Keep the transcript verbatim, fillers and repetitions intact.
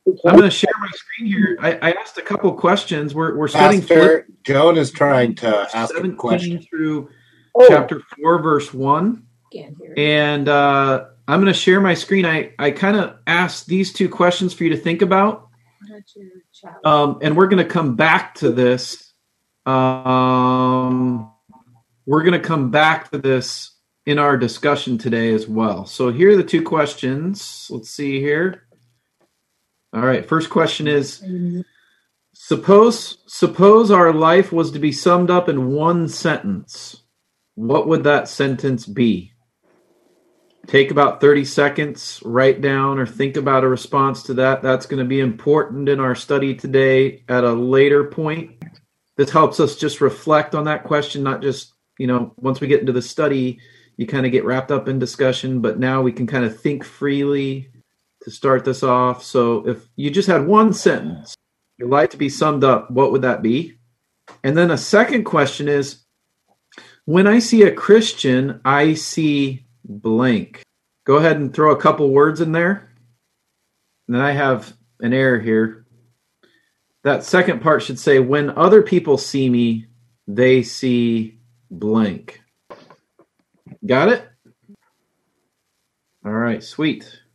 I'm going to share my screen here. I, I asked a couple questions. We're we're studying Pastor, Joan is trying to ask a question. seventeen through Oh. chapter four, verse one. Can't hear. And uh, I'm going to share my screen. I, I kind of asked these two questions for you to think about. Um, and we're going to come back to this. Um, we're going to come back to this in our discussion today as well. So here are the two questions. Let's see here. All right. First question is, suppose suppose our life was to be summed up in one sentence. What would that sentence be? Take about thirty seconds, write down or think about a response to that. That's going to be important in our study today at a later point. This helps us just reflect on that question, not just, you know, once we get into the study, you kind of get wrapped up in discussion, but now we can kind of think freely to start this off. So if you just had one sentence, your life to be summed up, what would that be? And then a second question is, when I see a Christian, I see blank. Go ahead and throw a couple words in there. And then I have an error here. That second part should say, when other people see me, they see blank. Got it? All right, sweet.